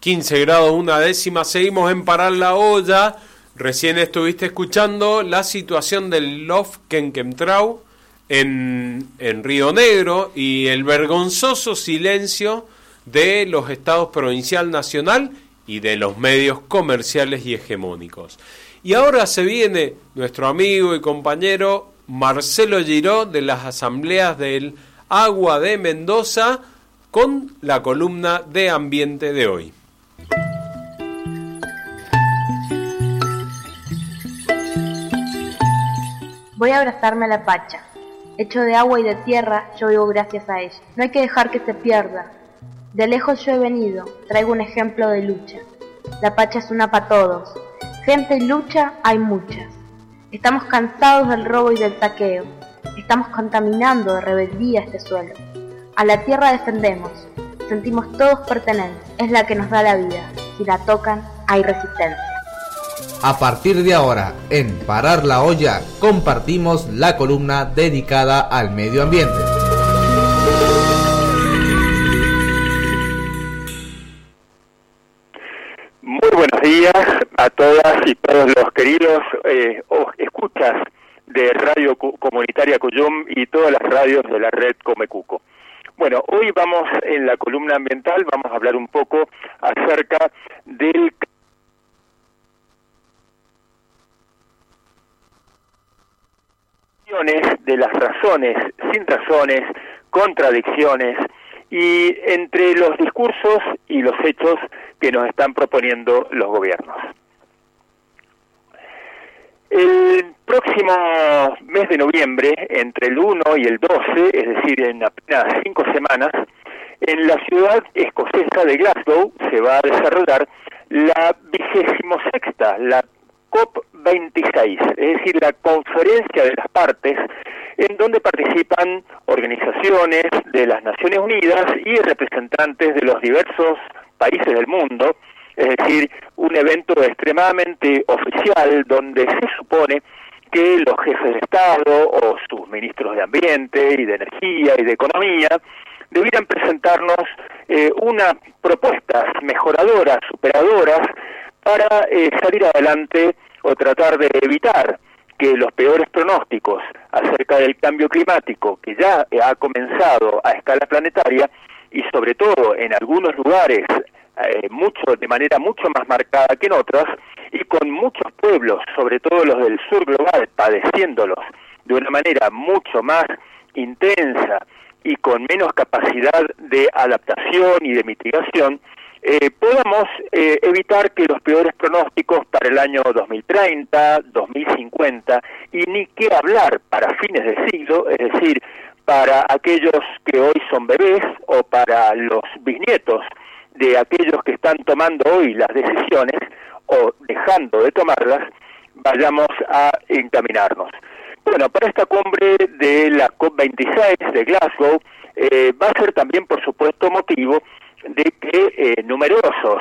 15 grados una décima. Seguimos en Parar la Olla. Recién estuviste escuchando la situación del Lofkenkentrau en Río Negro y el vergonzoso silencio de los estados provincial, nacional y de los medios comerciales y hegemónicos. Y ahora se viene nuestro amigo y compañero Marcelo Giró de las asambleas del Agua de Mendoza con la columna de ambiente de hoy. Voy a abrazarme a la Pacha. Hecho de agua y de tierra, yo vivo gracias a ella. No hay que dejar que se pierda. De lejos yo he venido, traigo un ejemplo de lucha. La Pacha es una para todos. Gente y lucha hay muchas. Estamos cansados del robo y del saqueo. Estamos contaminando de rebeldía este suelo. A la tierra defendemos. Sentimos todos pertenencia. Es la que nos da la vida. Si la tocan, hay resistencia. A partir de ahora, en Parar la Olla, compartimos la columna dedicada al medio ambiente. Muy buenos días a todas y todos los queridos escuchas de Radio Comunitaria Cuyum y todas las radios de la red Comecuco. Bueno, hoy vamos en la columna ambiental, vamos a hablar un poco acerca del de las razones, sin razones, contradicciones y entre los discursos y los hechos que nos están proponiendo los gobiernos. El próximo mes de noviembre, entre el 1 y el 12, es decir, en apenas 5 semanas, en la ciudad escocesa de Glasgow se va a desarrollar la 26ª, la COP26, es decir, la conferencia de las partes, en donde participan organizaciones de las Naciones Unidas y representantes de los diversos países del mundo, es decir, un evento extremadamente oficial donde se supone que los jefes de Estado o sus ministros de Ambiente y de Energía y de Economía debieran presentarnos unas propuestas mejoradoras, superadoras, para salir adelante o tratar de evitar que los peores pronósticos acerca del cambio climático, que ya ha comenzado a escala planetaria y sobre todo en algunos lugares de manera mucho más marcada que en otras, y con muchos pueblos, sobre todo los del sur global, padeciéndolos de una manera mucho más intensa y con menos capacidad de adaptación y de mitigación, podamos evitar que los peores pronósticos para el año 2030, 2050 y ni qué hablar para fines de siglo, es decir, para aquellos que hoy son bebés o para los bisnietos de aquellos que están tomando hoy las decisiones o dejando de tomarlas, vayamos a encaminarnos. Bueno, para esta cumbre de la COP26 de Glasgow va a ser también, por supuesto, motivo de que numerosos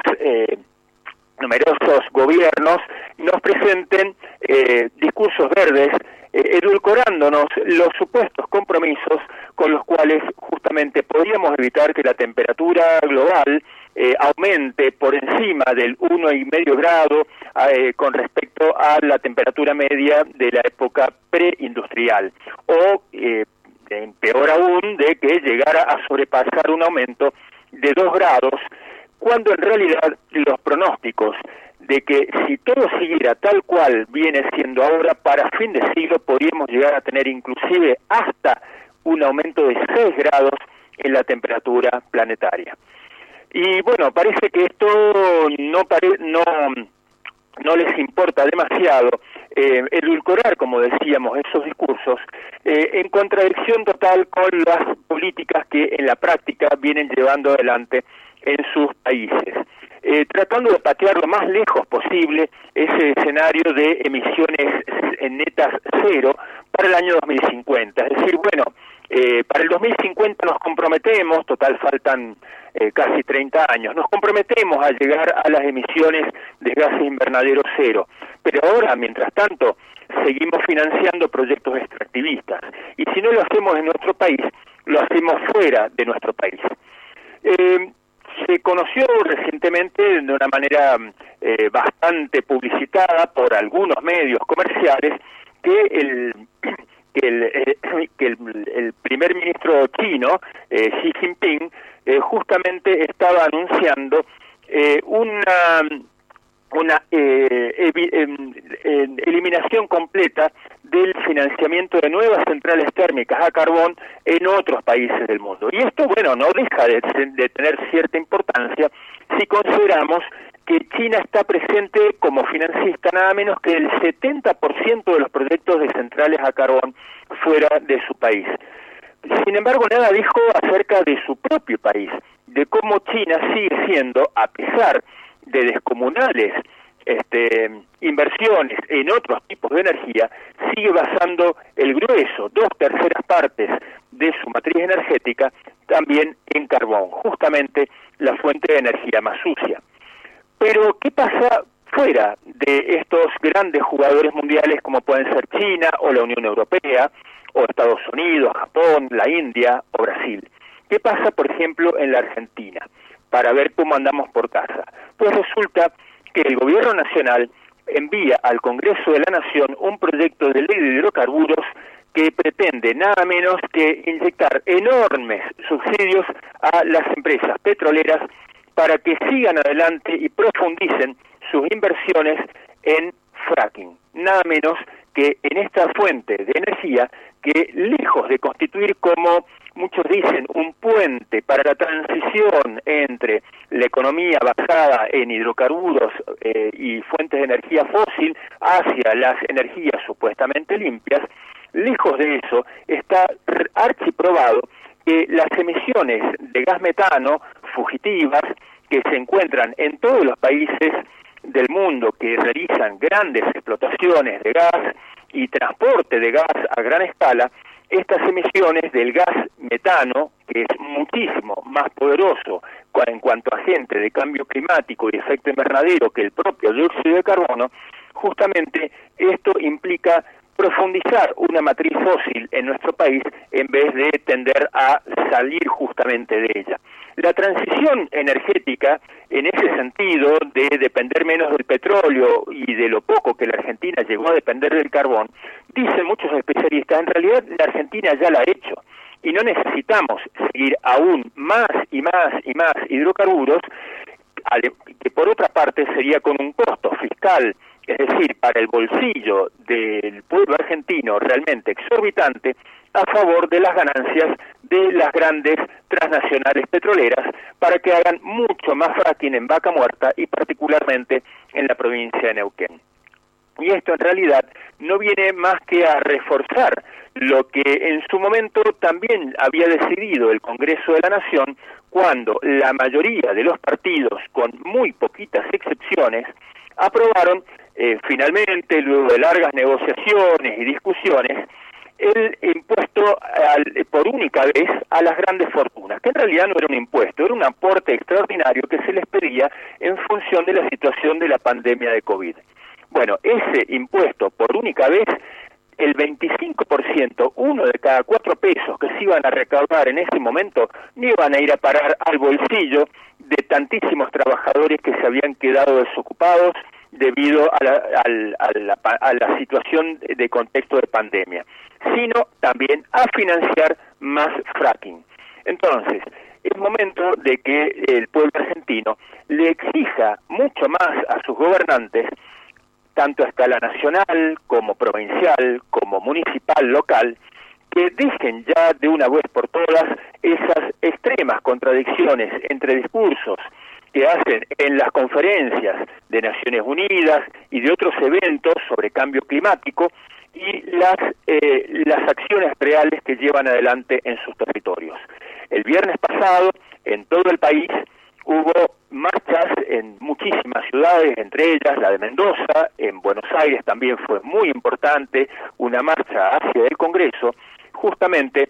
gobiernos nos presenten discursos verdes, edulcorándonos los supuestos compromisos con los cuales justamente podríamos evitar que la temperatura global aumente por encima del 1,5 grado con respecto a la temperatura media de la época preindustrial, o peor aún, de que llegara a sobrepasar un aumento de 2 grados, cuando en realidad los pronósticos de que si todo siguiera tal cual viene siendo ahora, para fin de siglo podríamos llegar a tener inclusive hasta un aumento de 6 grados en la temperatura planetaria. Y bueno, parece que esto no les importa demasiado edulcorar, como decíamos, esos discursos, en contradicción total con las políticas que en la práctica vienen llevando adelante en sus países, tratando de patear lo más lejos posible ese escenario de emisiones netas cero para el año 2050. Es decir, bueno, para el 2050 nos comprometemos, total faltan casi 30 años, nos comprometemos a llegar a las emisiones de gases invernaderos cero, pero ahora, mientras tanto, seguimos financiando proyectos extractivistas, y si no lo hacemos en nuestro país, lo hacemos fuera de nuestro país. Se conoció recientemente de una manera bastante publicitada por algunos medios comerciales que el primer ministro chino, Xi Jinping, justamente estaba anunciando una eliminación completa del financiamiento de nuevas centrales térmicas a carbón en otros países del mundo. Y esto, bueno, no deja de tener cierta importancia si consideramos que China está presente como financista nada menos que el 70% de los proyectos de centrales a carbón fuera de su país. Sin embargo, nada dijo acerca de su propio país, de cómo China sigue siendo, a pesar de descomunales inversiones en otros tipos de energía, sigue basando el grueso, 2/3 partes de su matriz energética, también en carbón, justamente la fuente de energía más sucia. Pero, ¿qué pasa fuera de estos grandes jugadores mundiales como pueden ser China o la Unión Europea, o Estados Unidos, Japón, la India o Brasil? ¿Qué pasa, por ejemplo, en la Argentina? Para ver cómo andamos por casa. Pues resulta que el gobierno nacional envía al Congreso de la Nación un proyecto de ley de hidrocarburos que pretende nada menos que inyectar enormes subsidios a las empresas petroleras para que sigan adelante y profundicen sus inversiones en fracking, nada menos que en esta fuente de energía que, lejos de constituir, como muchos dicen, un puente para la transición entre la economía basada en hidrocarburos y fuentes de energía fósil hacia las energías supuestamente limpias, lejos de eso está archiprobado que las emisiones de gas metano fugitivas que se encuentran en todos los países del mundo que realizan grandes explotaciones de gas y transporte de gas a gran escala, estas emisiones del gas metano, que es muchísimo más poderoso en cuanto a agente de cambio climático y efecto invernadero que el propio dióxido de carbono, justamente esto implica profundizar una matriz fósil en nuestro país en vez de tender a salir justamente de ella. La transición energética, en ese sentido de depender menos del petróleo y de lo poco que la Argentina llegó a depender del carbón, dicen muchos especialistas, en realidad la Argentina ya la ha hecho y no necesitamos seguir aún más y más y más hidrocarburos, que por otra parte sería con un costo fiscal, es decir, para el bolsillo del pueblo argentino realmente exorbitante, a favor de las ganancias de las grandes transnacionales petroleras para que hagan mucho más fracking en Vaca Muerta y particularmente en la provincia de Neuquén. Y esto en realidad no viene más que a reforzar lo que en su momento también había decidido el Congreso de la Nación cuando la mayoría de los partidos, con muy poquitas excepciones, aprobaron finalmente, luego de largas negociaciones y discusiones, el impuesto por única vez a las grandes fortunas, que en realidad no era un impuesto, era un aporte extraordinario que se les pedía en función de la situación de la pandemia de COVID. Bueno, ese impuesto por única vez, el 25%, uno de cada 4 pesos que se iban a recaudar en ese momento, no iban a ir a parar al bolsillo de tantísimos trabajadores que se habían quedado desocupados debido a la situación de contexto de pandemia, sino también a financiar más fracking. Entonces, es momento de que el pueblo argentino le exija mucho más a sus gobernantes, tanto a escala nacional, como provincial, como municipal, local, que dejen ya de una vez por todas esas extremas contradicciones entre discursos que hacen en las conferencias de Naciones Unidas y de otros eventos sobre cambio climático y las acciones reales que llevan adelante en sus territorios. El viernes pasado, en todo el país, hubo marchas en muchísimas ciudades, entre ellas la de Mendoza. En Buenos Aires también fue muy importante una marcha hacia el Congreso, justamente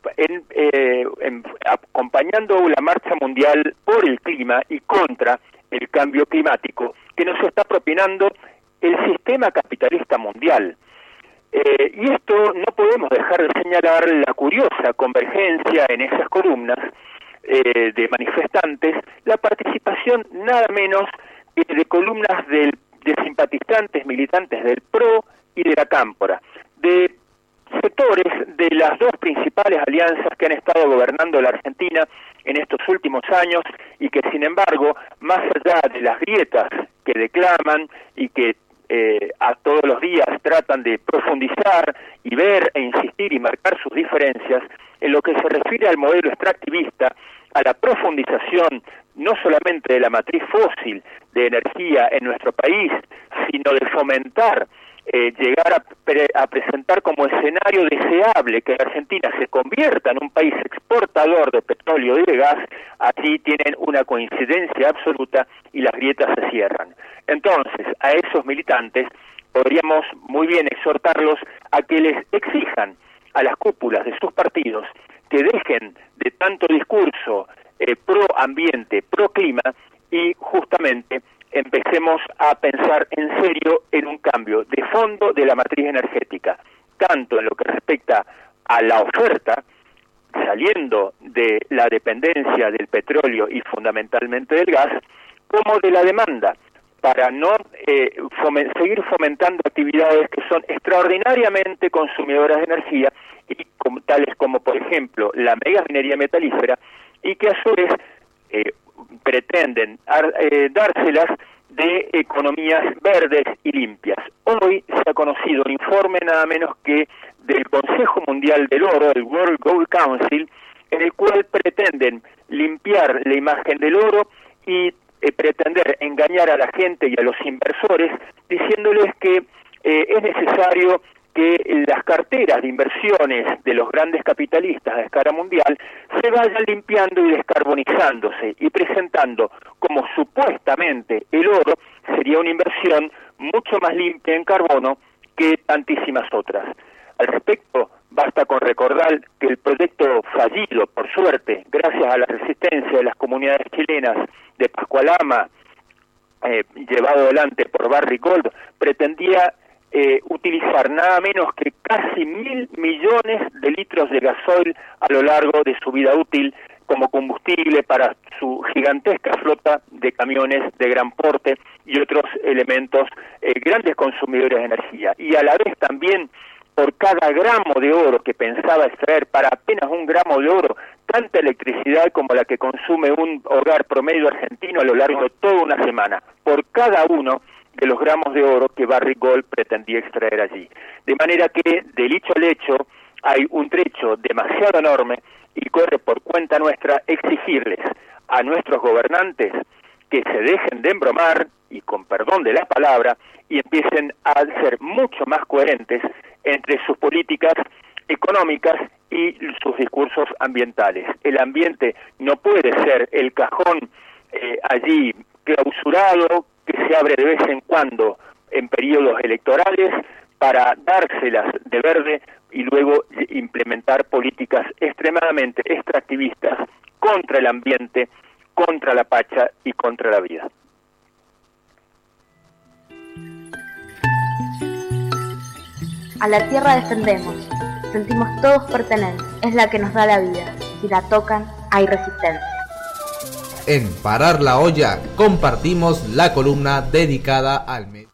acompañando la marcha mundial por el clima y contra el cambio climático que nos está propinando el sistema capitalista mundial. Y esto no podemos dejar de señalar la curiosa convergencia en esas columnas de manifestantes, la participación nada menos que de columnas de simpatizantes, militantes del PRO y de la Cámpora, de sectores de las dos principales alianzas que han estado gobernando la Argentina en estos últimos años y que, sin embargo, más allá de las grietas que declaman y que a todos los días tratan de profundizar y ver e insistir y marcar sus diferencias, en lo que se refiere al modelo extractivista, a la profundización no solamente de la matriz fósil de energía en nuestro país, sino de fomentar llegar a presentar como escenario deseable que la Argentina se convierta en un país exportador de petróleo y de gas, allí tienen una coincidencia absoluta y las grietas se cierran. Entonces, a esos militantes podríamos muy bien exhortarlos a que les exijan a las cúpulas de sus partidos que dejen de tanto discurso pro ambiente, pro clima y justamente empecemos a pensar en serio en un cambio de fondo de la matriz energética, tanto en lo que respecta a la oferta, saliendo de la dependencia del petróleo y fundamentalmente del gas, como de la demanda, para no seguir fomentando actividades que son extraordinariamente consumidoras de energía, y tales como, por ejemplo, la megaminería metalífera, y que a su vez pretenden dárselas de economías verdes y limpias. Hoy se ha conocido un informe nada menos que del Consejo Mundial del Oro, el World Gold Council, en el cual pretenden limpiar la imagen del oro y pretender engañar a la gente y a los inversores diciéndoles que es necesario que las carteras de inversiones de los grandes capitalistas a escala mundial se vayan limpiando y descarbonizándose y presentando como supuestamente el oro sería una inversión mucho más limpia en carbono que tantísimas otras. Al respecto, basta con recordar que el proyecto fallido, por suerte, gracias a la resistencia de las comunidades chilenas de Pascualama, llevado adelante por Barrick Gold, pretendía utilizar nada menos que casi 1.000 millones de litros de gasoil a lo largo de su vida útil como combustible para su gigantesca flota de camiones de gran porte y otros elementos grandes consumidores de energía. Y a la vez también, por cada gramo de oro que pensaba extraer, para apenas 1 gramo de oro, tanta electricidad como la que consume un hogar promedio argentino a lo largo de toda una semana, por cada uno de los gramos de oro que Barrick Gold pretendía extraer allí. De manera que, del hecho al hecho, hay un trecho demasiado enorme y corre por cuenta nuestra exigirles a nuestros gobernantes que se dejen de embromar, y con perdón de la palabra, y empiecen a ser mucho más coherentes entre sus políticas económicas y sus discursos ambientales. El ambiente no puede ser el cajón allí clausurado que se abre de vez en cuando en periodos electorales para dárselas de verde y luego implementar políticas extremadamente extractivistas contra el ambiente, contra la pacha y contra la vida. A la tierra defendemos, sentimos todos pertenencia, es la que nos da la vida, si la tocan hay resistencia. En Parar la Olla compartimos la columna dedicada al medio.